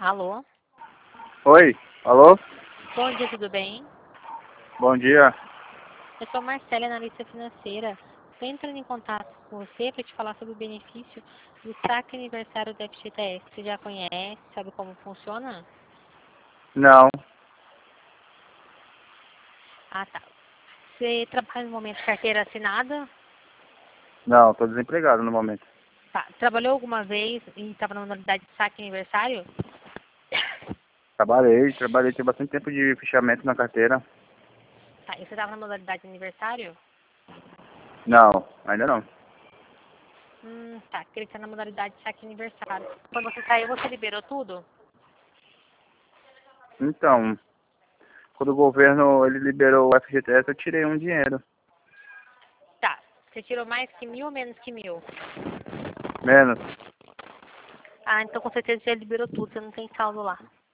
Alô? Oi, alô? Bom dia, tudo bem? Bom dia. Eu sou a Marcela, analista financeira. Estou entrando em contato com você para te falar sobre o benefício do saque aniversário da FGTS. Você já conhece, sabe como funciona? Não, Ah, tá. Você trabalha no momento carteira assinada? não, tô desempregado no momento. Tá. Trabalhou alguma vez e estava na modalidade de saque aniversário? Trabalhei, tem bastante tempo de fichamento na carteira. Tá. E você estava na modalidade de aniversário? Não, ainda não. Tá. Queria estar na modalidade de saque aniversário. Quando você saiu, você liberou tudo? Então, quando o governo ele liberou o FGTS, eu tirei um dinheiro. Tá. Você tirou mais que 1.000 ou menos que 1.000? Menos. Ah, então com certeza você já liberou tudo, você não tem saldo lá.